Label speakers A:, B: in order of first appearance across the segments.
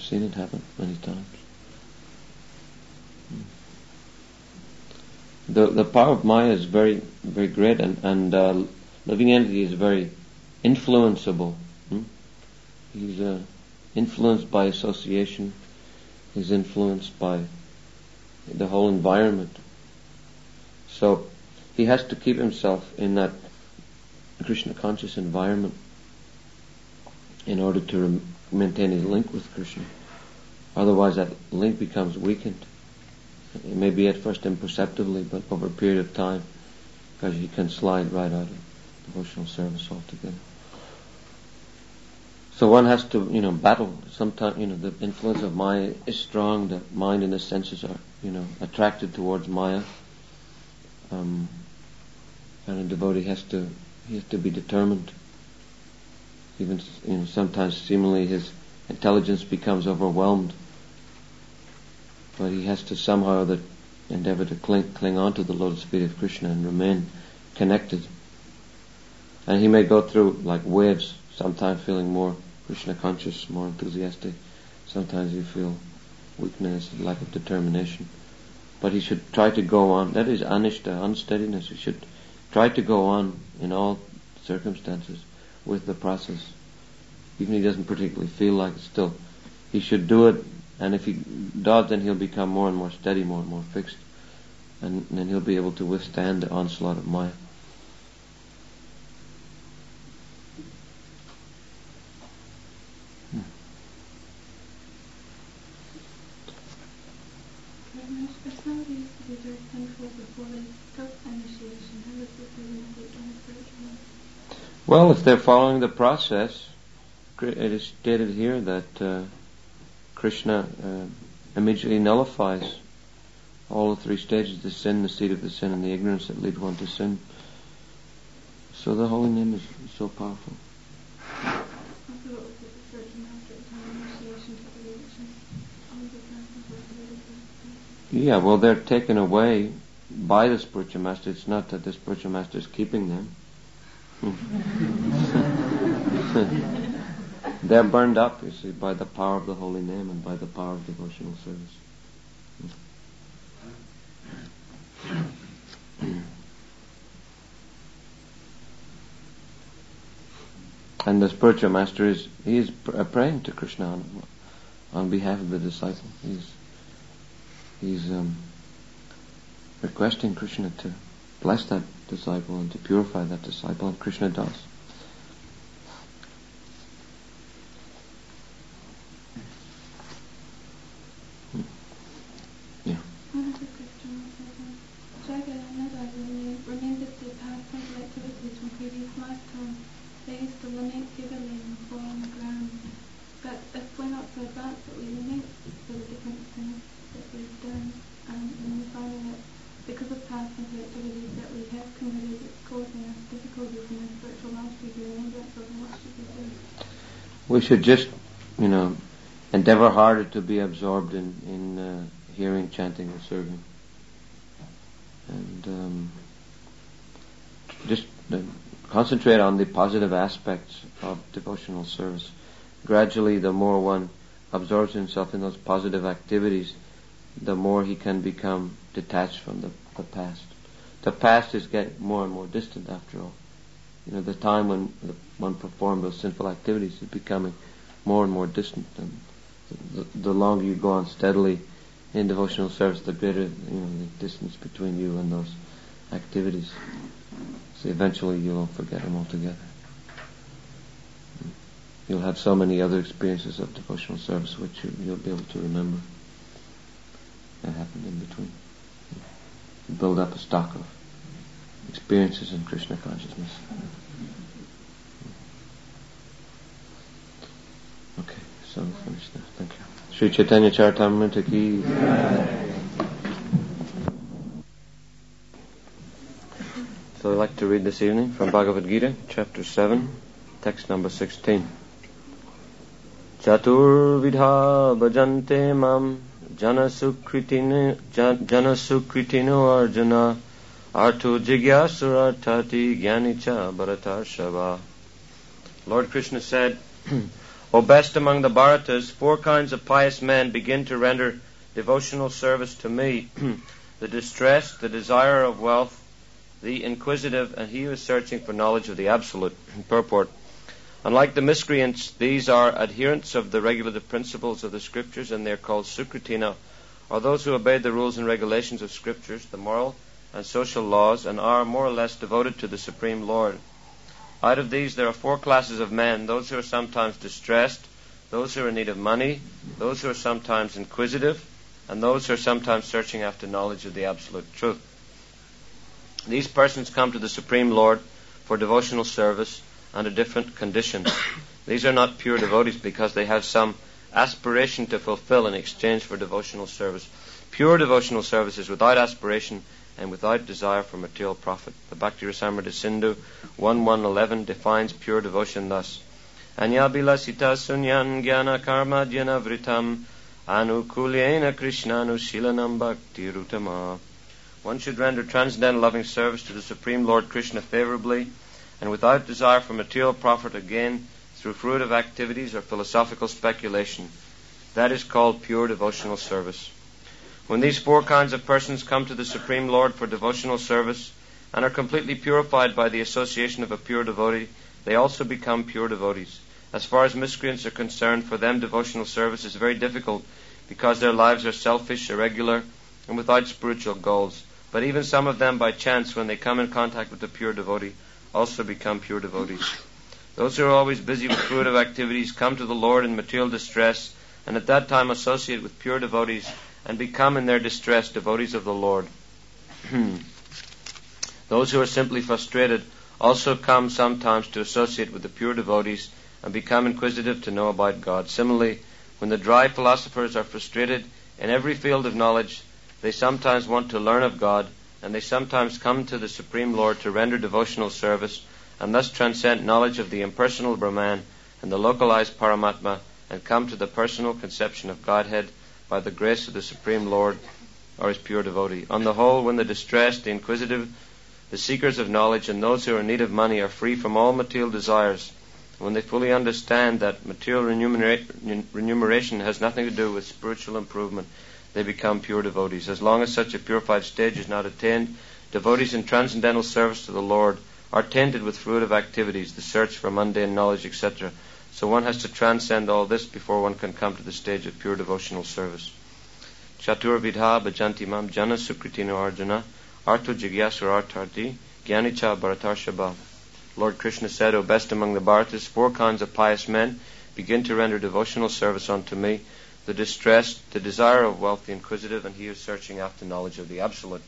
A: seen it happen many times. The power of Maya is very, very great, and living entity is very influenceable. He's influenced by association. He's influenced by the whole environment. So he has to keep himself in that Krishna conscious environment in order to maintain his link with Krishna. Otherwise that link becomes weakened. It may be at first imperceptibly, but over a period of time, because he can slide right out of devotional service altogether. So one has to, battle. Sometimes, the influence of Maya is strong. The mind and the senses are, attracted towards Maya. And a devotee has to be determined. Even, sometimes seemingly his intelligence becomes overwhelmed. But he has to somehow endeavor to cling on to the lotus feet of Krishna and remain connected. And he may go through like waves, sometimes feeling more Krishna conscious, more enthusiastic. Sometimes you feel weakness, lack of determination. But he should try to go on. That is anishta, unsteadiness. He should try to go on in all circumstances with the process. Even if he doesn't particularly feel like it, still he should do it. And if he does, then he'll become more and more steady, more and more fixed. And then he'll be able to withstand the onslaught of Maya.
B: If somebody used to be very thankful before they took initiation, how is it they wouldn't do it on a spiritual level?
A: Well, if they're following the process, it is stated here that Krishna immediately nullifies all the three stages: the sin, the seed of the sin, and the ignorance that lead one to sin. So the holy name is so powerful. Yeah, well, they're taken away by the spiritual master. It's not that the spiritual master is keeping them. They're burned up, you see, by the power of the holy name and by the power of devotional service. And the spiritual master is praying to Krishna on behalf of the disciple. He's requesting Krishna to bless that disciple and to purify that disciple, and Krishna does. Yeah.
B: Another question was Jagannath remembered their past sinful activities from previous lifetimes. They used to lament heavily and fall on the ground. But if we're not so advanced that we lament for the different things that we've done, and we're finding that because of past sinful activities that we have committed, it's causing us difficulties in our spiritual life to be remembrance of, what should we do?
A: We should just, endeavor harder to be absorbed in hearing, chanting, or serving. And just concentrate on the positive aspects of devotional service. Gradually, the more one absorbs himself in those positive activities, the more he can become detached from the past. The past is getting more and more distant after all. The time when one performed those sinful activities is becoming more and more distant. And the longer you go on steadily in devotional service, the greater the distance between you and those activities. So eventually you'll forget them altogether. You'll have so many other experiences of devotional service which you'll be able to remember that happened in between. You build up a stock of experiences in Krishna consciousness. Okay, so we'll finish now. Thank you. Sri Chaitanya Charitamrita ki. So I'd like to read this evening from Bhagavad Gita, chapter 7, text number 16. Chaturvidha bhajante mam janasukritino arjuna artu jigyasura tati jnanicha bharatarshava. Lord Krishna said, O best among the Bharatas, 4 kinds of pious men begin to render devotional service to me: the distressed, the desire of wealth, the inquisitive, and he who is searching for knowledge of the Absolute. Purport. Unlike the miscreants, these are adherents of the regulative principles of the Scriptures, and they are called Sukritina, or those who obey the rules and regulations of Scriptures, the moral and social laws, and are more or less devoted to the Supreme Lord. Out of these there are 4 classes of men: those who are sometimes distressed, those who are in need of money, those who are sometimes inquisitive, and those who are sometimes searching after knowledge of the Absolute Truth. These persons come to the Supreme Lord for devotional service under different conditions. These are not pure devotees because they have some aspiration to fulfill in exchange for devotional service. Pure devotional service is without aspiration and without desire for material profit. The Bhakti Rasamrita Sindhu 1.1.11 defines pure devotion thus: Anyabilasita sunyan jnana karma jnana vritam anukulyena krishnanu shilanam bhakti rutama. One should render transcendental loving service to the Supreme Lord Krishna favorably and without desire for material profit, again through fruitive activities or philosophical speculation. That is called pure devotional service. When these 4 kinds of persons come to the Supreme Lord for devotional service and are completely purified by the association of a pure devotee, they also become pure devotees. As far as miscreants are concerned, for them devotional service is very difficult because their lives are selfish, irregular, and without spiritual goals. But even some of them, by chance, when they come in contact with a pure devotee, also become pure devotees. Those who are always busy with fruitive activities come to the Lord in material distress, and at that time associate with pure devotees and become in their distress devotees of the Lord. Those who are simply frustrated also come sometimes to associate with the pure devotees and become inquisitive to know about God. Similarly, when the dry philosophers are frustrated in every field of knowledge, they sometimes want to learn of God, and they sometimes come to the Supreme Lord to render devotional service and thus transcend knowledge of the impersonal Brahman and the localized Paramatma and come to the personal conception of Godhead by the grace of the Supreme Lord or his pure devotee. On the whole, when the distressed, the inquisitive, the seekers of knowledge, and those who are in need of money are free from all material desires, when they fully understand that material remuneration has nothing to do with spiritual improvement, they become pure devotees. As long as such a purified stage is not attained, devotees in transcendental service to the Lord are tainted with fruitive activities, the search for mundane knowledge, etc. So one has to transcend all this before one can come to the stage of pure devotional service. Chatur vidha bhajanti mam jana sukritino arjuna artho jigyasur artarti gyanicha bharatarshaba. Lord Krishna said, O best among the Bharatas, 4 kinds of pious men begin to render devotional service unto me: the distressed, the desire of wealth, the inquisitive, and he who is searching after knowledge of the Absolute.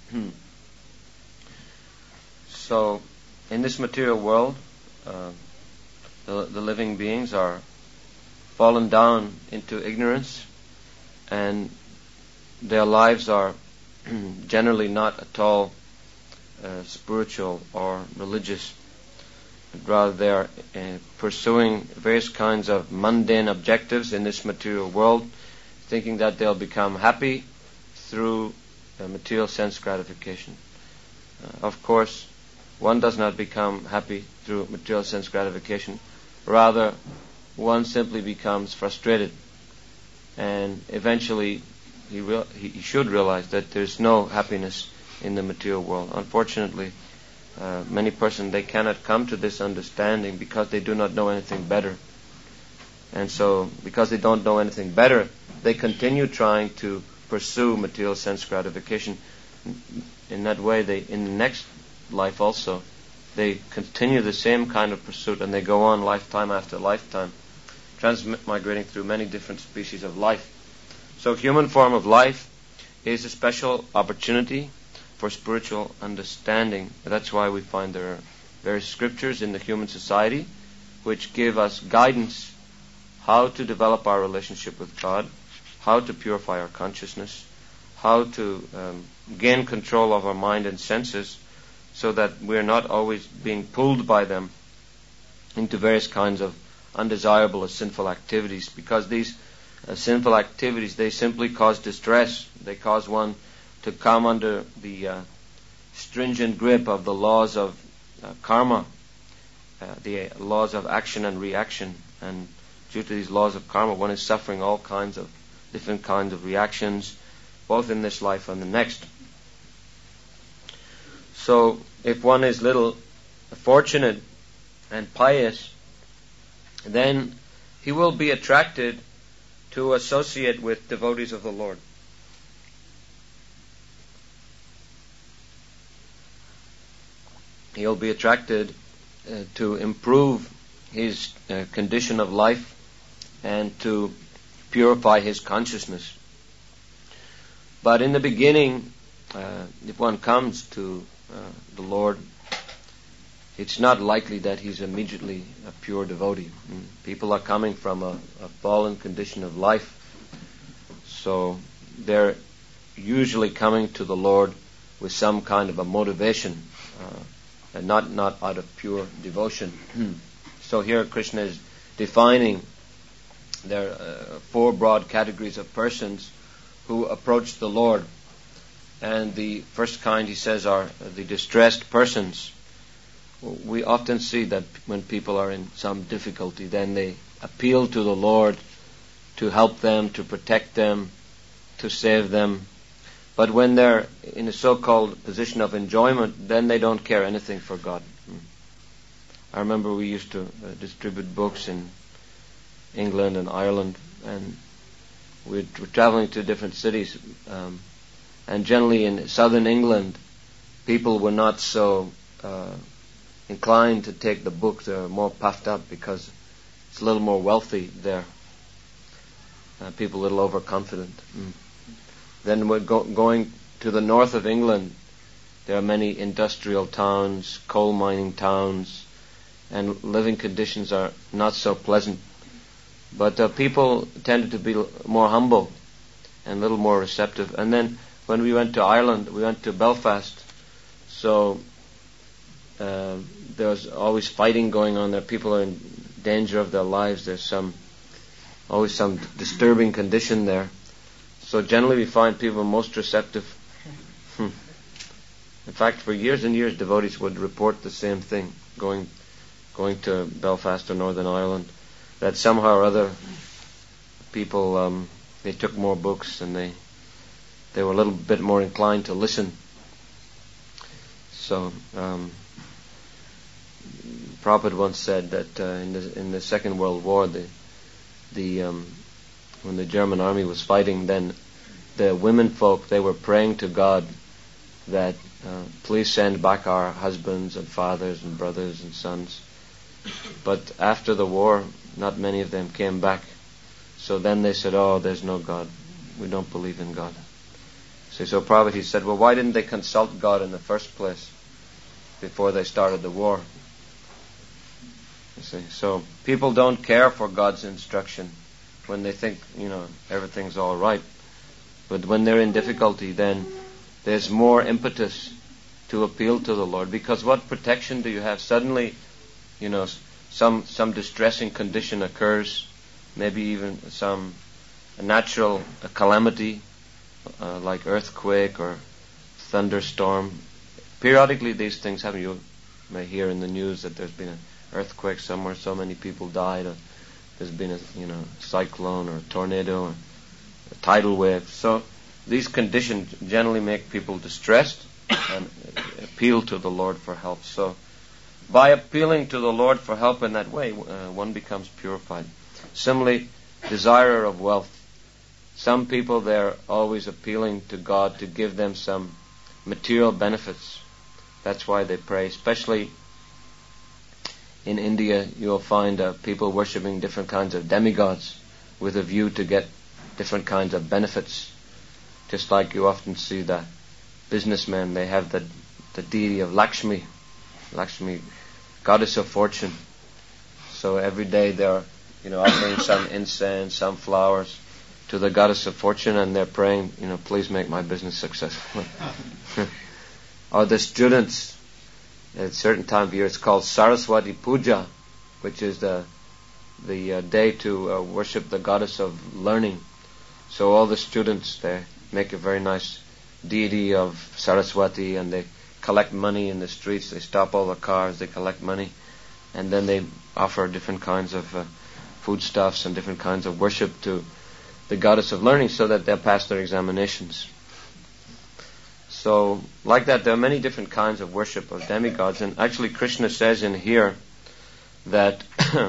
A: So, in this material world, the living beings are fallen down into ignorance, and their lives are generally not at all spiritual or religious. Rather, they are pursuing various kinds of mundane objectives in this material world, thinking that they'll become happy through material sense gratification. Of course, one does not become happy through material sense gratification. Rather, one simply becomes frustrated, and eventually he should realize that there's no happiness in the material world. Unfortunately, many persons, they cannot come to this understanding because they do not know anything better. And so, because they don't know anything better, they continue trying to pursue material sense gratification. In that way, in the next life also, they continue the same kind of pursuit, and they go on lifetime after lifetime, transmigrating through many different species of life. So human form of life is a special opportunity for spiritual understanding. That's why we find there are various scriptures in the human society which give us guidance how to develop our relationship with God, how to purify our consciousness, how to gain control of our mind and senses, so that we're not always being pulled by them into various kinds of undesirable or sinful activities, because these sinful activities, they simply cause distress. They cause one to come under the stringent grip of the laws of karma, the laws of action and reaction, and due to these laws of karma, one is suffering all kinds of different kinds of reactions, both in this life and the next. So, if one is little fortunate and pious, then he will be attracted to associate with devotees of the Lord. He'll be attracted to improve his condition of life and to purify his consciousness. But in the beginning, if one comes to the Lord, it's not likely that he's immediately a pure devotee. People are coming from a fallen condition of life, so they're usually coming to the Lord with some kind of a motivation, and not out of pure devotion. So here Krishna is defining there are 4 broad categories of persons who approach the Lord. And the first kind, he says, are the distressed persons. We often see that when people are in some difficulty, then they appeal to the Lord to help them, to protect them, to save them. But when they're in a so-called position of enjoyment, then they don't care anything for God. I remember we used to distribute books in England and Ireland, and we were traveling to different cities. And generally in southern England, people were not so inclined to take the book. They were more puffed up because it's a little more wealthy there. People a little overconfident. Then we're going to the north of England. There are many industrial towns, coal mining towns, and living conditions are not so pleasant. But people tended to be more humble and a little more receptive. And then when we went to Ireland, we went to Belfast. So there was always fighting going on there. People are in danger of their lives. There's always some disturbing condition there. So generally we find people most receptive. In fact, for years and years, devotees would report the same thing, going to Belfast or Northern Ireland, that somehow or other people, they took more books and they were a little bit more inclined to listen. So Prabhupada once said that in the Second World War, when the German army was fighting, then the women folk, they were praying to God that please send back our husbands and fathers and brothers and sons. But after the war, not many of them came back. So then they said, oh, there's no God. We don't believe in God. So Prabhupada, he said, well, why didn't they consult God in the first place before they started the war? You see, so people don't care for God's instruction when they think, everything's all right. But when they're in difficulty, then there's more impetus to appeal to the Lord. Because what protection do you have? Suddenly, some distressing condition occurs, maybe even a natural calamity, like earthquake or thunderstorm. Periodically these things happen. You may hear in the news that there's been an earthquake somewhere, so many people died. There's been a cyclone or a tornado or a tidal wave. So these conditions generally make people distressed and appeal to the Lord for help. So by appealing to the Lord for help in that way, one becomes purified. Similarly, desire of wealth. Some people, they're always appealing to God to give them some material benefits. That's why they pray. Especially in India, you'll find people worshipping different kinds of demigods with a view to get different kinds of benefits. Just like you often see the businessmen, they have the deity of Lakshmi, goddess of fortune. So every day they're offering some incense, some flowers to the goddess of fortune, and they're praying, please make my business successful. Or the students, at a certain time of year, it's called Saraswati Puja, which is the day to worship the goddess of learning. So all the students, they make a very nice deity of Saraswati, and they collect money in the streets. They stop all the cars, they collect money, and then they offer different kinds of foodstuffs and different kinds of worship to the goddess of learning so that they'll pass their examinations. So, like that, there are many different kinds of worship of demigods. And actually, Krishna says in here that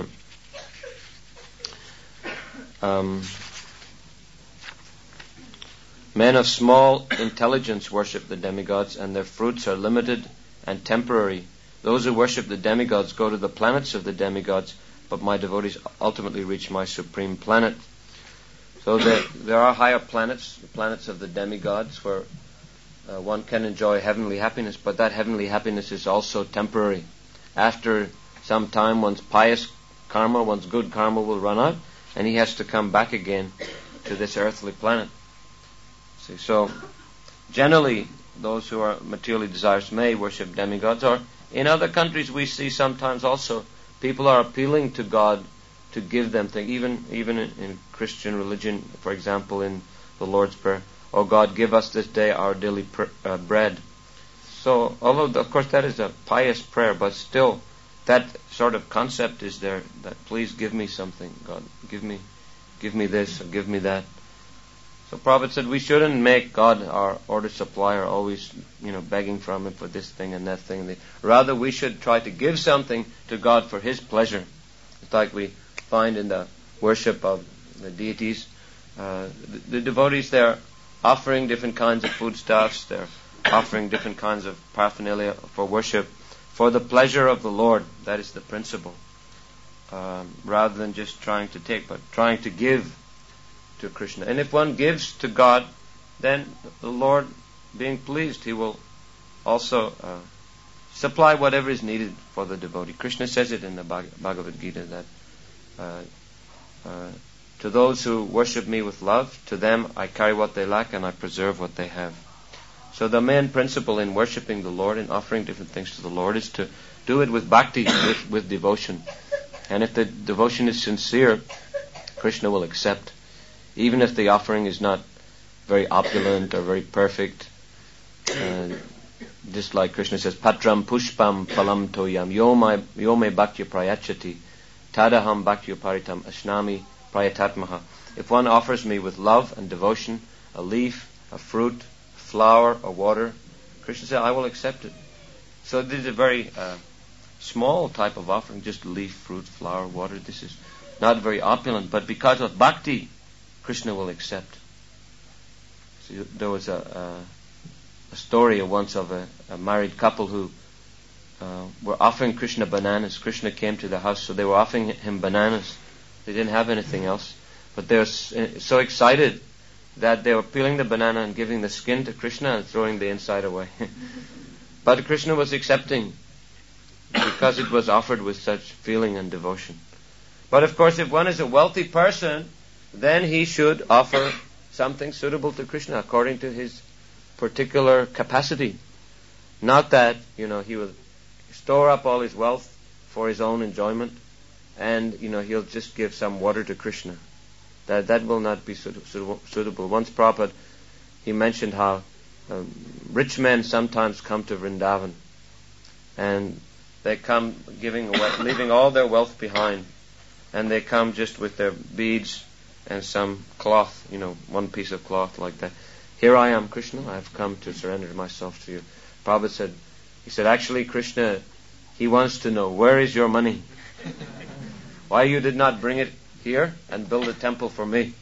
A: men of small intelligence worship the demigods, and their fruits are limited and temporary. Those who worship the demigods go to the planets of the demigods, but my devotees ultimately reach my supreme planet. So there are higher planets, the planets of the demigods, where one can enjoy heavenly happiness, but that heavenly happiness is also temporary. After some time, one's pious karma, one's good karma will run out, and he has to come back again to this earthly planet. See, so generally, those who are materially desirous may worship demigods, or in other countries we see sometimes also people are appealing to God to give them things, even in Christian religion, for example, in the Lord's Prayer, "Oh God, give us this day our daily bread." So, although of course that is a pious prayer, but still that sort of concept is there, that please give me something, God, give me this or give me that. So Prabhupada said we shouldn't make God our order supplier, always begging from Him for this thing and that thing. Rather, we should try to give something to God for His pleasure. It's like we find in the worship of the deities. The devotees, they're offering different kinds of foodstuffs, they're offering different kinds of paraphernalia for worship, for the pleasure of the Lord. That is the principle. Rather than just trying to take, but trying to give to Krishna. And if one gives to God, then the Lord, being pleased, He will also supply whatever is needed for the devotee. Krishna says it in the Bhagavad Gita that to those who worship me with love, to them I carry what they lack and I preserve what they have. So the main principle in worshipping the Lord and offering different things to the Lord is to do it with bhakti, with devotion. And if the devotion is sincere, Krishna will accept. Even if the offering is not very opulent or very perfect. Just like Krishna says, "Patram pushpam phalam toyam yo me bhaktya prayachati tadaham bhaktya paritam ashnami prayatatmaha." If one offers me with love and devotion, a leaf, a fruit, flower, or water, Krishna said, I will accept it. So this is a very small type of offering, just leaf, fruit, flower, water. This is not very opulent, but because of bhakti, Krishna will accept. See, there was a story once of a married couple who were offering Krishna bananas. Krishna came to the house, so they were offering him bananas. They didn't have anything else. But they were so excited that they were peeling the banana and giving the skin to Krishna and throwing the inside away. But Krishna was accepting because it was offered with such feeling and devotion. But of course, if one is a wealthy person, then he should offer something suitable to Krishna according to his particular capacity. Not that, he will store up all his wealth for his own enjoyment and, he'll just give some water to Krishna. That will not be suitable. Once Prabhupada, he mentioned how rich men sometimes come to Vrindavan and they come leaving all their wealth behind, and they come just with their beads and some cloth, one piece of cloth like that. "Here I am, Krishna, I have come to surrender myself to you." Prabhupada said, actually Krishna, he wants to know, where is your money? Why you did not bring it here and build a temple for me?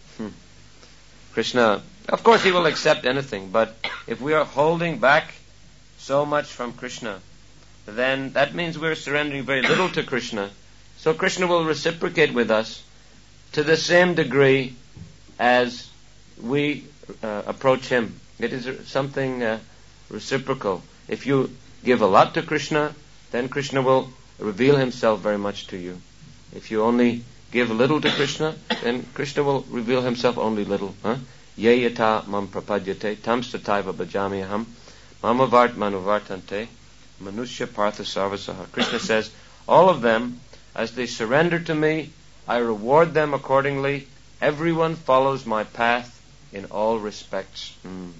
A: Krishna, of course he will accept anything, but if we are holding back so much from Krishna, then that means we're surrendering very little to Krishna. So Krishna will reciprocate with us to the same degree as we approach Him. It is something reciprocal. If you give a lot to Krishna, then Krishna will reveal Himself very much to you. If you only give little to Krishna, then Krishna will reveal Himself only little. Ye yata mam prapadyate tam stataiva bhajami aham mama vart manuvartante manusya partha sarvasaha. Krishna says, all of them, as they surrender to me, I reward them accordingly. Everyone follows my path in all respects.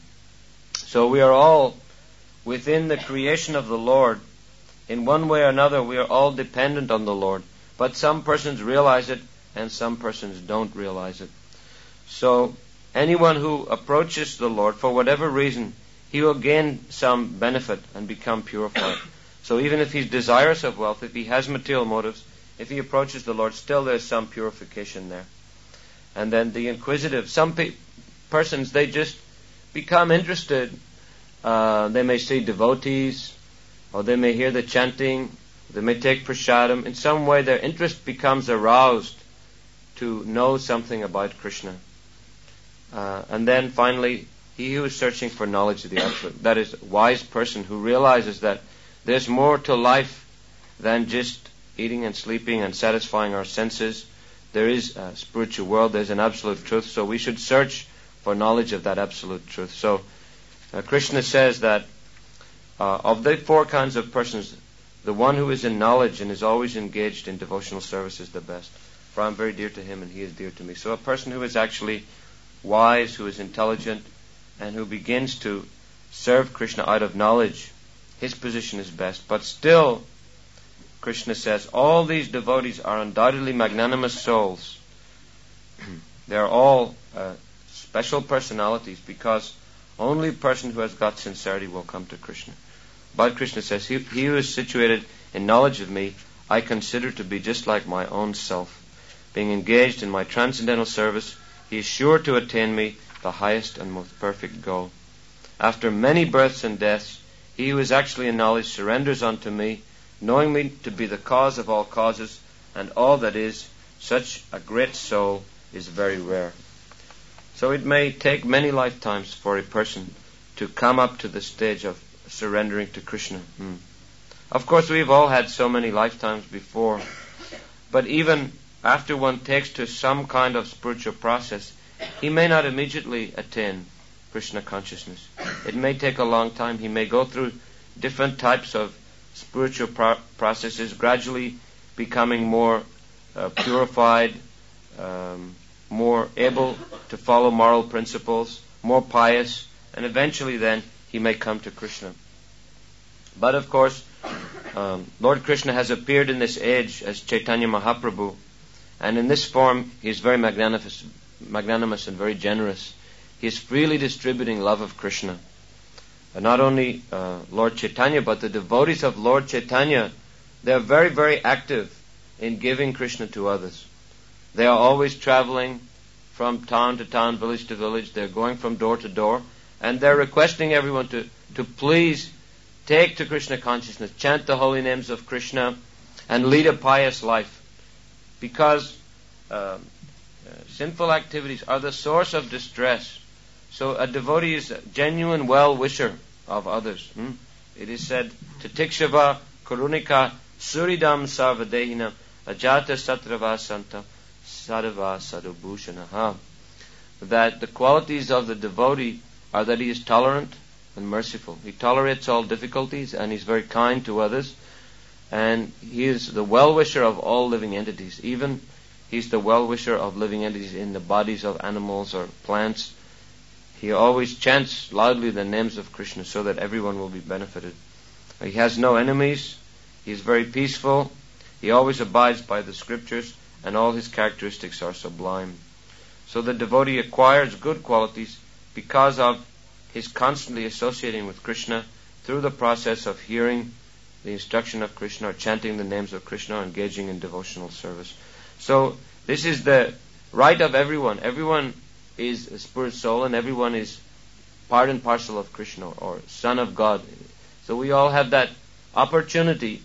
A: So we are all within the creation of the Lord. In one way or another, we are all dependent on the Lord. But some persons realize it and some persons don't realize it. So anyone who approaches the Lord, for whatever reason, he will gain some benefit and become purified. So even if he's desirous of wealth, if he has material motives, if he approaches the Lord, still there's some purification there. And then the inquisitive, some persons, they just become interested. They may see devotees, or they may hear the chanting, they may take prasadam. In some way their interest becomes aroused to know something about Krishna. And then finally, he who is searching for knowledge of the Absolute, that is, a wise person who realizes that there's more to life than just eating and sleeping and satisfying our senses. There is a spiritual world, there's an absolute truth, so we should search for knowledge of that absolute truth. So Krishna says that of the four kinds of persons, the one who is in knowledge and is always engaged in devotional service is the best. For I am very dear to him and he is dear to me. So a person who is actually wise, who is intelligent, and who begins to serve Krishna out of knowledge, his position is best. But still, Krishna says, all these devotees are undoubtedly magnanimous souls. They are all special personalities, because only a person who has got sincerity will come to Krishna. But Krishna says, he who is situated in knowledge of me, I consider to be just like my own self. Being engaged in my transcendental service, he is sure to attain me, the highest and most perfect goal. After many births and deaths, he who is actually in knowledge surrenders unto me, knowing me to be the cause of all causes and all that is. Such a great soul is very rare. So it may take many lifetimes for a person to come up to the stage of surrendering to Krishna. Of course, we've all had so many lifetimes before, but even after one takes to some kind of spiritual process, he may not immediately attain Krishna consciousness. It may take a long time. He may go through different types of spiritual processes, gradually becoming more purified, more able to follow moral principles, more pious, and eventually then he may come to Krishna. But of course, Lord Krishna has appeared in this age as Chaitanya Mahaprabhu, and in this form he is very magnanimous and very generous. He is freely distributing love of Krishna. And not only Lord Chaitanya, but the devotees of Lord Chaitanya, they are very, very active in giving Krishna to others. They are always traveling from town to town, village to village. They're going from door to door, and they're requesting everyone to please take to Krishna consciousness, chant the holy names of Krishna, and lead a pious life. Because sinful activities are the source of distress. So a devotee is a genuine well-wisher of others. It is said, Tatikshava Karunika Suridam Sarvadehinam Ajata Satrava Santa Sadava Sadubhushanaha. That the qualities of the devotee are that he is tolerant and merciful. He tolerates all difficulties and he's very kind to others. And he is the well-wisher of all living entities. Even he's the well-wisher of living entities in the bodies of animals or plants. He always chants loudly the names of Krishna so that everyone will be benefited. He has no enemies. He is very peaceful. He always abides by the scriptures, and all his characteristics are sublime. So the devotee acquires good qualities because of his constantly associating with Krishna through the process of hearing the instruction of Krishna, or chanting the names of Krishna, or engaging in devotional service. So this is the right of everyone. Everyone is a spirit soul, and everyone is part and parcel of Krishna, or son of God. So we all have that opportunity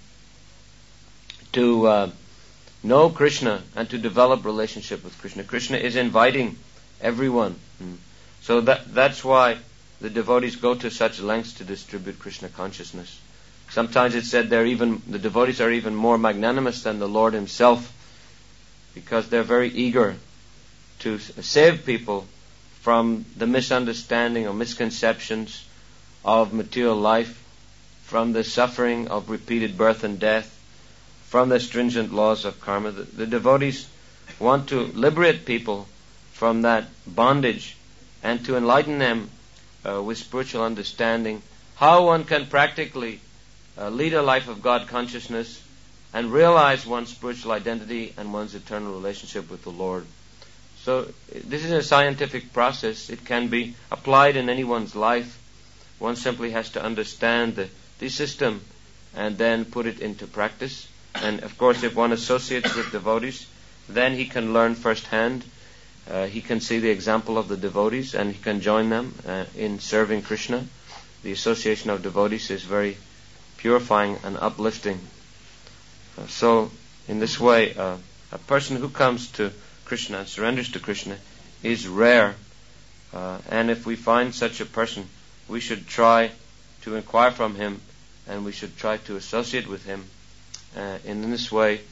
A: to know Krishna and to develop relationship with Krishna. Krishna is inviting everyone. So that's why the devotees go to such lengths to distribute Krishna consciousness. Sometimes it's said the devotees are even more magnanimous than the Lord himself, because they're very eager to save people from the misunderstanding or misconceptions of material life, from the suffering of repeated birth and death, from the stringent laws of karma. The devotees want to liberate people from that bondage and to enlighten them with spiritual understanding how one can practically lead a life of God consciousness and realize one's spiritual identity and one's eternal relationship with the Lord. So this is a scientific process. It can be applied in anyone's life. One simply has to understand the system and then put it into practice. And of course, if one associates with devotees, then he can learn firsthand. He can see the example of the devotees and he can join them in serving Krishna. The association of devotees is very purifying and uplifting. So in this way, a person who comes to Krishna and surrenders to Krishna is rare. And if we find such a person, we should try to inquire from him and we should try to associate with him. And in this way,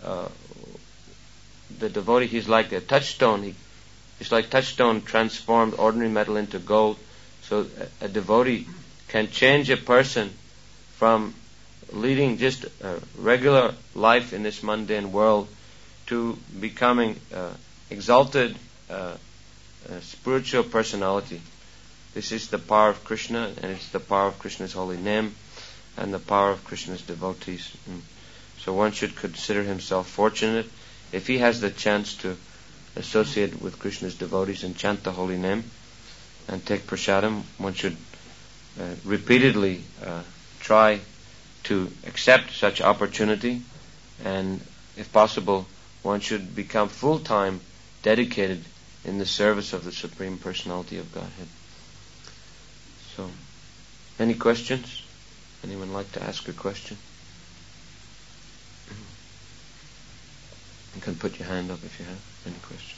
A: the devotee, he's like a touchstone. He's like touchstone transformed ordinary metal into gold. So a devotee can change a person from leading just a regular life in this mundane world to becoming exalted spiritual personality. This is the power of Krishna, and it's the power of Krishna's holy name and the power of Krishna's devotees. So one should consider himself fortunate if he has the chance to associate with Krishna's devotees and chant the holy name and take prasadam. One should repeatedly try to accept such opportunity, and if possible, one should become full-time dedicated in the service of the Supreme Personality of Godhead. So, any questions? Anyone like to ask a question? You can put your hand up if you have any question.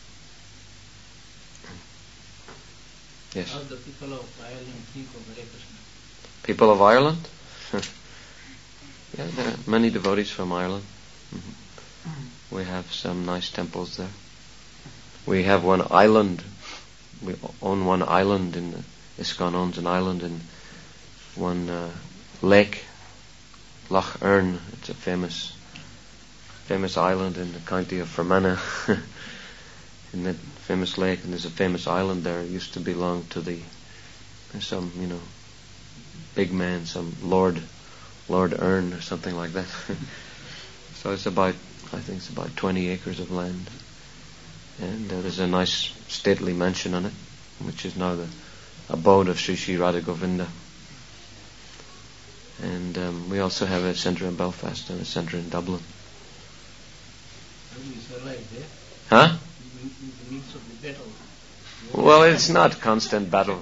A: Yes.
C: How do the people of Ireland think of Hare Krishna?
A: People of Ireland? Yeah, there are many devotees from Ireland. Mm-hmm. We have some nice temples there. We have one island. We own one island in ISKCON owns an island in one lake, Loch Erne. It's a famous island in the county of Fermanagh. In that famous lake, and there's a famous island there. It used to belong to some big man, some Lord Erne or something like that. So I think it's about 20 acres of land, and there's a nice stately mansion on it, which is now the abode of Sri Sri Radha Govinda. And we also have a centre in Belfast and a centre in Dublin. Huh? Well, it's not constant battle,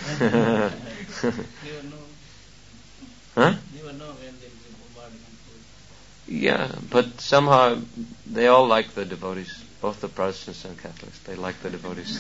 A: Huh? Yeah, but somehow they all like the devotees, both the Protestants and Catholics. They like the devotees.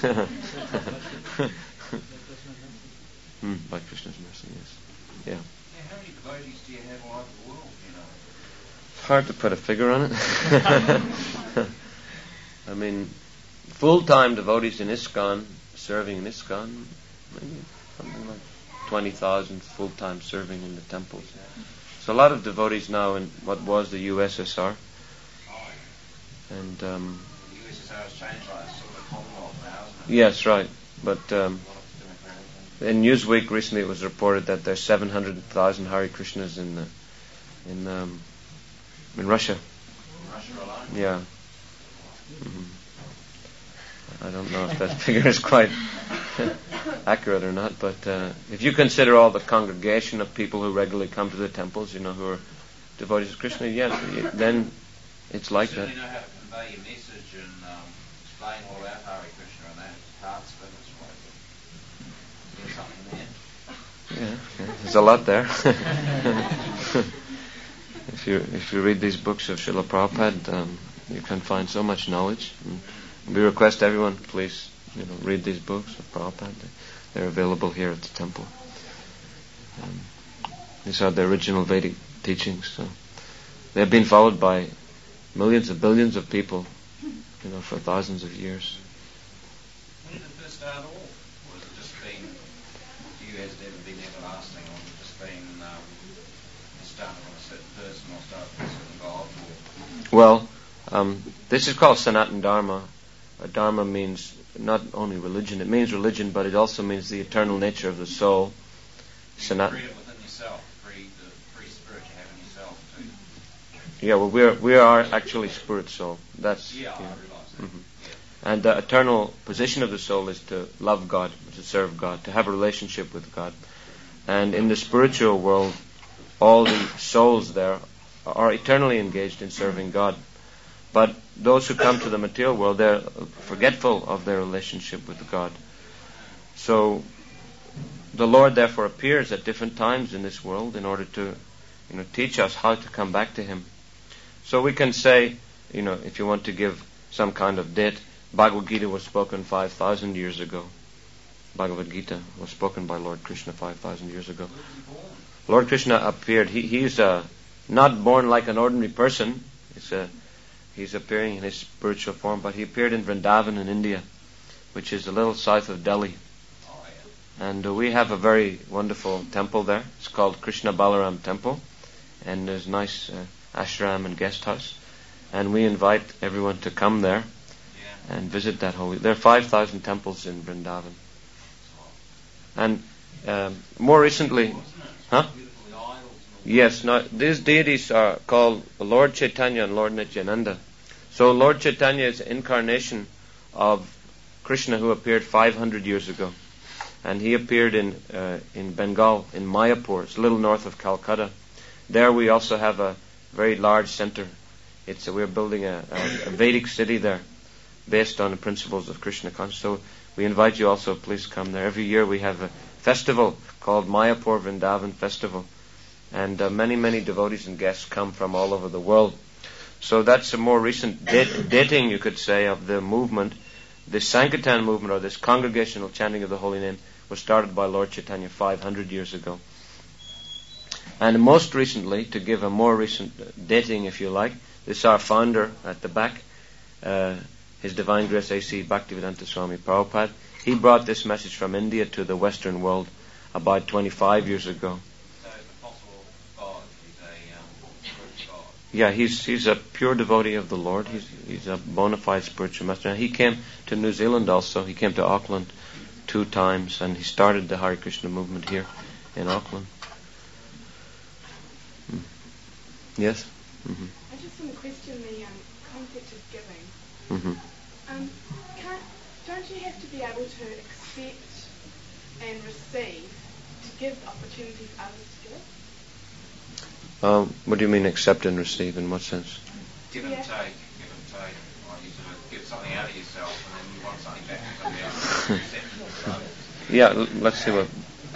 A: By Krishna's mercy, yes. Yeah.
D: How many devotees do you have all over the world,
A: It's hard to put a figure on it. I mean, full-time devotees in ISKCON, serving in ISKCON, maybe something like 20,000 full-time serving in the temples. So a lot of devotees now in what was the USSR. And
D: the USSR has changed like sort of a Commonwealth now, isn't it?
A: Yes, right. But in Newsweek recently it was reported that there's 700,000 Hare Krishnas in Russia.
D: In Russia alone?
A: Yeah. Mm-hmm. I don't know if that figure is quite accurate or not, but if you consider all the congregation of people who regularly come to the temples, who are devotees of Krishna, then it's like that.
D: You certainly know how to convey your message and explain all about Hare Krishna and that. It's hard to there's something there.
A: Yeah, there's a lot there. If you read these books of Srila Prabhupada, you can find so much knowledge. And we request everyone, please, read these books of Prabhupada. They're available here at the temple. These are the original Vedic teachings. So they've been followed by millions of billions of people, for thousands of years.
D: When did it first start off? Or has it just been, to you, has it ever been everlasting, or has it just been started on a certain person or started with a certain god?
A: Well, this is called Sanatana Dharma. Dharma means not only religion, it means religion, but it also means the eternal nature of the soul.
D: You freed it within yourself, free spirit you have in yourself
A: Yeah, well, we are actually spirit soul. That's
D: I realise that.
A: Mhm. And the eternal position of the soul is to love God, to serve God, to have a relationship with God. And in the spiritual world, all the souls there are eternally engaged in serving God. But those who come to the material world, they're forgetful of their relationship with God. So the Lord therefore appears at different times in this world in order to, teach us how to come back to Him. So we can say, if you want to give some kind of date, Bhagavad Gita was spoken 5,000 years ago. Bhagavad Gita was spoken by Lord Krishna 5,000 years ago. Lord Krishna appeared. He's not born like an ordinary person. He's appearing in his spiritual form, but he appeared in Vrindavan in India, which is a little south of Delhi. And we have a very wonderful temple there. It's called Krishna Balaram Temple. And there's a nice ashram and guest house. And we invite everyone to come there and visit that holy. There are 5,000 temples in Vrindavan. And more recently, Yes, now these deities are called Lord Chaitanya and Lord Nityananda. So Lord Chaitanya is an incarnation of Krishna who appeared 500 years ago. And he appeared in Bengal, in Mayapur. It's a little north of Calcutta. There we also have a very large center. We're building a Vedic city there based on the principles of Krishna consciousness. So we invite you also, please come there. Every year we have a festival called Mayapur Vrindavan Festival. And many, many devotees and guests come from all over the world. So that's a more recent dating, you could say, of the movement. This Sankirtan movement, or this congregational chanting of the holy name, was started by Lord Chaitanya 500 years ago. And most recently, to give a more recent dating, if you like, this is our founder at the back, His Divine Grace A.C. Bhaktivedanta Swami Prabhupada. He brought this message from India to the Western world about 25 years ago. Yeah, he's a pure devotee of the Lord. He's a bona fide spiritual master. And he came to New Zealand also. He came to Auckland 2 times, and he started the Hare Krishna movement here in Auckland. Yes? Mm-hmm.
B: I just want to question the concept of giving.
A: Mm-hmm.
B: Don't you have to be able to accept and receive to give opportunity for others to give?
A: What do you mean accept and receive? In what sense?
D: Give and take. Like you sort of give something out of yourself and then you want something back from somebody else.
A: Yeah, let's see what...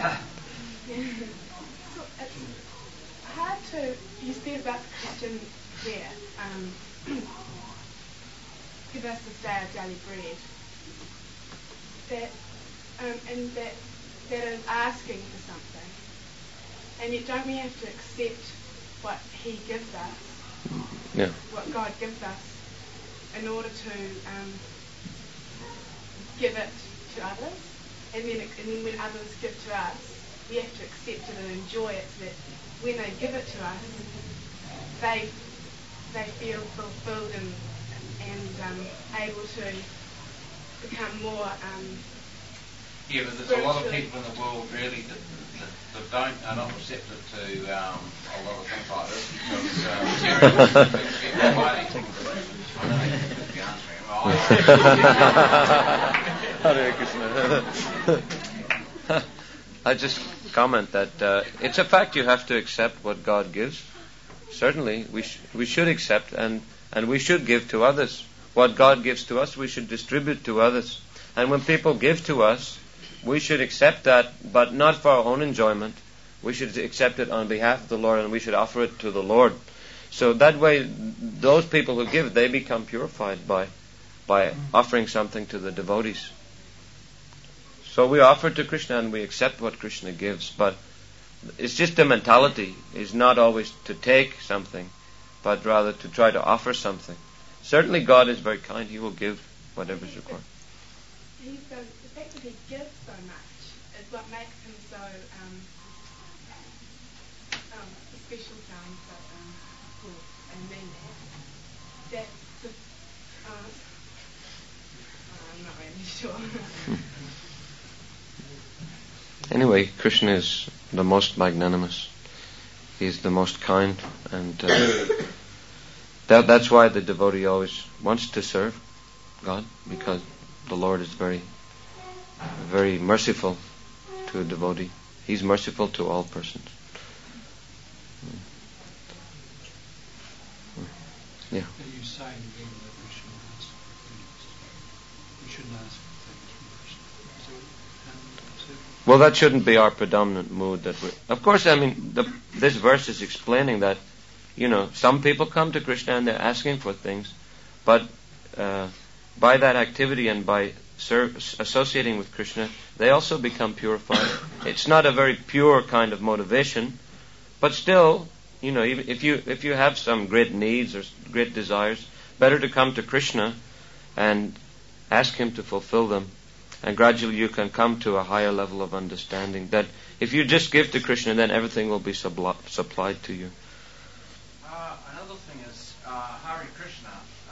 B: So it's hard to... You said about the Christian here, give us this day our daily bread. That is asking for something. And yet don't we have to accept what He gives us, what God gives us, in order to give it to others? And then when others give to us, we have to accept it and enjoy it, so that when they give it to us, they feel fulfilled and able to become more
D: yeah, but there's a lot of people in the world really that are not receptive to a lot of things like this because people are waiting. I don't think you could be answering.
A: Hare Krishna. I just comment that it's a fact you have to accept what God gives. Certainly, we should accept and we should give to others. What God gives to us, we should distribute to others. And when people give to us, we should accept that, but not for our own enjoyment. We should accept it on behalf of the Lord, and we should offer it to the Lord. So that way, those people who give, they become purified by offering something to the devotees. So we offer to Krishna and we accept what Krishna gives, but it's just a mentality. It's not always to take something, but rather to try to offer something. Certainly God is very kind. He will give whatever is required.
B: The fact that He gives so much is what makes Him so special to Him, so cool, and mean that. I'm not really sure.
A: Anyway, Krishna is the most magnanimous. He is the most kind, and That's why the devotee always wants to serve God, because the Lord is very, very merciful to a devotee. He's merciful to all persons. Yeah.
E: You sign again that we shouldn't ask for things. We shouldn't ask for things from Krishna.
A: Well, that shouldn't be our predominant mood. Of course, I mean, this verse is explaining that, some people come to Krishna and they're asking for things, but by that activity and by associating with Krishna, they also become purified. It's not a very pure kind of motivation, but still, even if you have some great needs or great desires, better to come to Krishna and ask Him to fulfill them, and gradually you can come to a higher level of understanding that if you just give to Krishna, then everything will be supplied to you.
D: Another thing is Hare Krishna.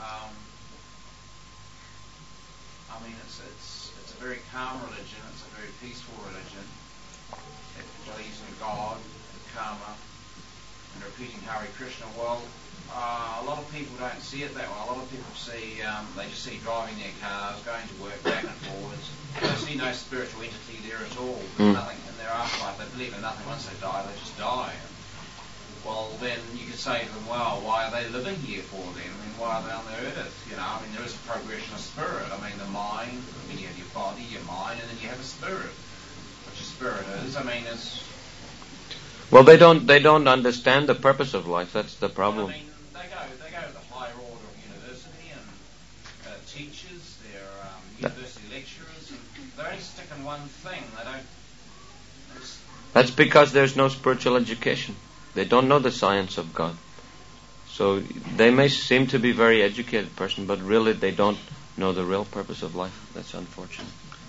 D: It's a very calm religion. It's a very peaceful religion. It believes in God, karma, and repeating Hare Krishna. Well, a lot of people don't see it that way. A lot of people see, they just see driving their cars, going to work back and forwards. They see no spiritual entity there at all. There's nothing in their afterlife. They believe in nothing. Once they die, they just die. Well, then you could say to them, well, why are they living here for then? I mean, why are they on the earth? There is a progression of spirit. The mind, you have your body, your mind, and then you have a spirit. Which a spirit is, it's...
A: Well, they don't understand the purpose of life. That's the problem.
D: They go to the higher order of university and teachers, they're university lecturers, and they only stick in one thing. They don't...
A: That's because there's no spiritual education. They don't know the science of God. So they may seem to be a very educated person, but really they don't know the real purpose of life. That's unfortunate.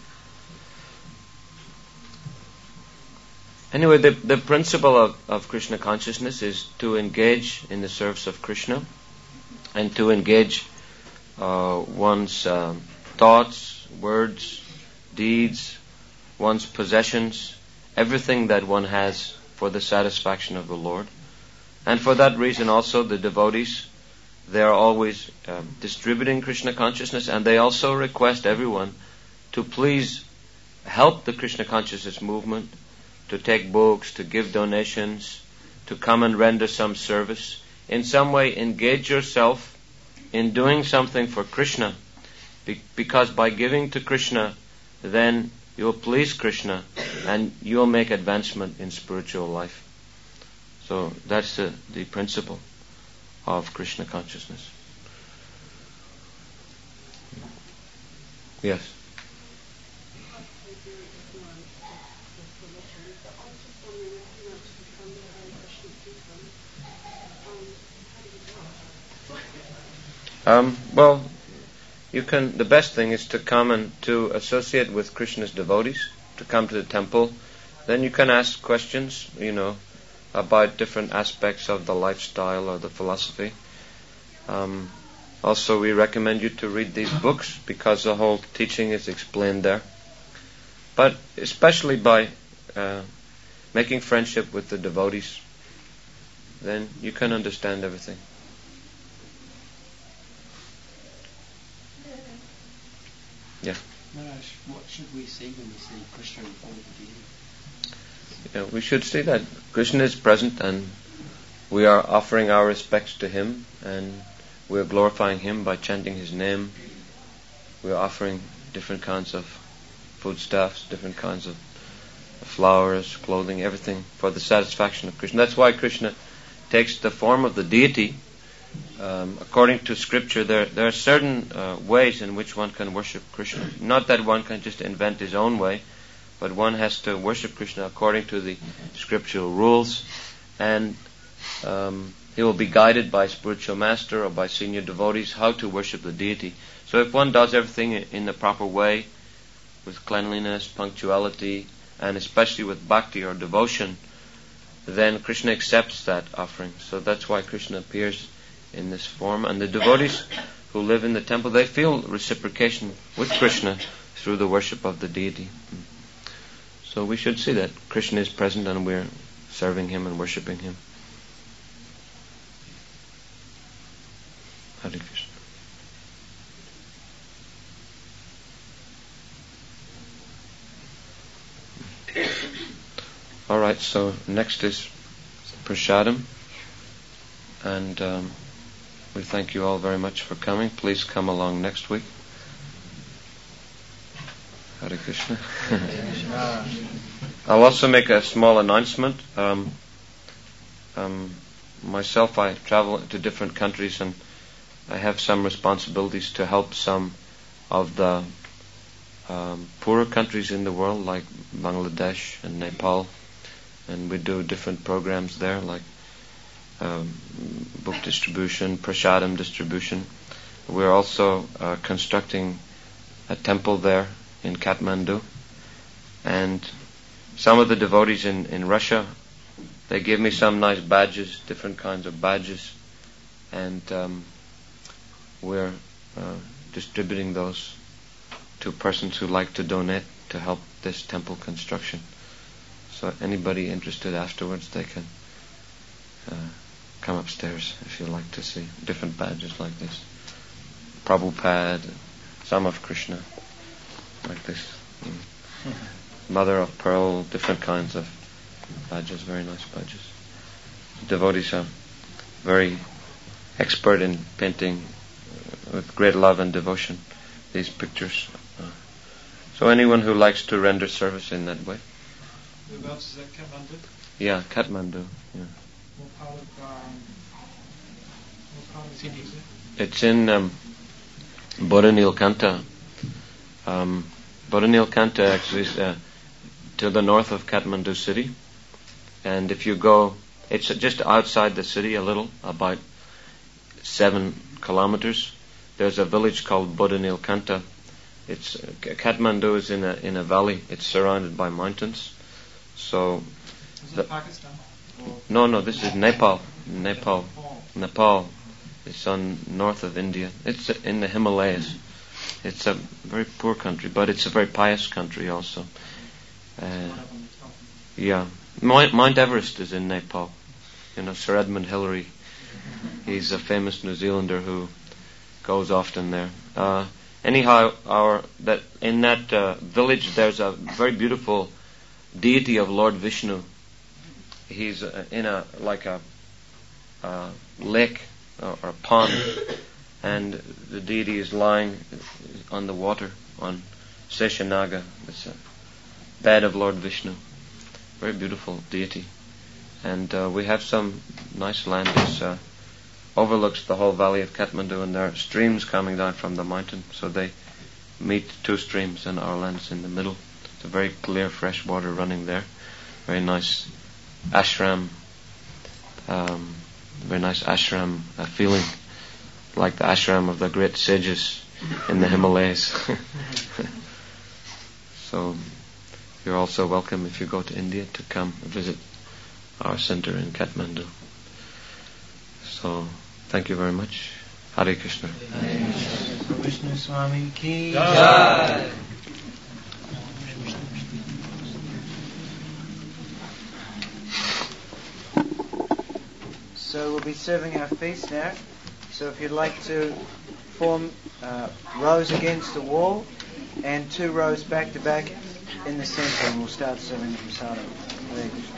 A: Anyway, the principle of Krishna consciousness is to engage in the service of Krishna and to engage one's thoughts, words, deeds, one's possessions, everything that one has for the satisfaction of the Lord. And for that reason also the devotees, they are always distributing Krishna consciousness, and they also request everyone to please help the Krishna consciousness movement, to take books, to give donations, to come and render some service. In some way engage yourself in doing something for Krishna, because by giving to Krishna, then you'll please Krishna and you'll make advancement in spiritual life. So that's the principle of Krishna consciousness. Yes. Well, you can. The best thing is to come and to associate with Krishna's devotees, to come to the temple. Then you can ask questions, about different aspects of the lifestyle or the philosophy. Also, we recommend you to read these books because the whole teaching is explained there. But especially by making friendship with the devotees, then you can understand everything. Yeah.
E: Maharaj, what should we say when we say Krishna in front of the deity?
A: We should see that Krishna is present and we are offering our respects to Him, and we are glorifying Him by chanting His name. We are offering different kinds of foodstuffs, different kinds of flowers, clothing, everything for the satisfaction of Krishna. That's why Krishna takes the form of the deity. According to scripture, there are certain ways in which one can worship Krishna. Not that one can just invent his own way, but one has to worship Krishna according to the scriptural rules, and he will be guided by spiritual master or by senior devotees how to worship the deity. So if one does everything in the proper way, with cleanliness, punctuality, and especially with bhakti or devotion, then Krishna accepts that offering. So that's why Krishna appears in this form, and the devotees who live in the temple, they feel reciprocation with Krishna through the worship of the deity. So we should see that Krishna is present and we're serving Him and worshipping Him. Hare Krishna. All right, so next is Prasadam, and we thank you all very much for coming. Please come along next week. Hare Krishna. I'll also make a small announcement. Myself, I travel to different countries, and I have some responsibilities to help some of the poorer countries in the world, like Bangladesh and Nepal, and we do different programs there, like book distribution, prasadam distribution. We're also constructing a temple there in Kathmandu, and some of the devotees in Russia, they give me some nice badges, different kinds of badges, and we're distributing those to persons who like to donate to help this temple construction. So anybody interested afterwards, they can come upstairs if you like to see different badges like this. Prabhupada, some of Krishna, like this. Mother of pearl, different kinds of badges, very nice badges. Devotees are very expert in painting with great love and devotion these pictures. So anyone who likes to render service in that way.
E: Whereabouts is that, Kathmandu?
A: Yeah, Kathmandu. Yeah.
E: What part of India is it?
A: It's in Bodhanilkanta. Bodhanilkanta actually is to the north of Kathmandu city. And if you go, it's just outside the city a little, about 7 kilometers. There's a village called Bodhanilkanta. It's Kathmandu is in a valley. It's surrounded by mountains. So,
E: is it Pakistan?
A: No, this is Nepal. Nepal. It's on north of India. It's in the Himalayas. It's a very poor country, but it's a very pious country also. Yeah, Mount Everest is in Nepal. You know, Sir Edmund Hillary. He's a famous New Zealander who goes often there. Anyhow, in that village, there's a very beautiful deity of Lord Vishnu. He's in a lake or a pond, and the deity is lying on the water on Seshanaga. It's a bed of Lord Vishnu. Very beautiful deity. And we have some nice land. It overlooks the whole valley of Kathmandu, and there are streams coming down from the mountain. So they meet 2 streams, and our land's in the middle. It's a very clear, fresh water running there. Very nice ashram. Very nice ashram feeling, like the ashram of the great sages in the Himalayas. So you're also welcome, if you go to India, to come visit our center in Kathmandu. So thank you very much. Hare Krishna.
F: Vishnu Swami ki
C: Jai.
F: So we'll be serving our feast now. So if you'd like to form rows against the wall and 2 rows back to back in the center, and we'll start serving the prasadam. Hare Krishna.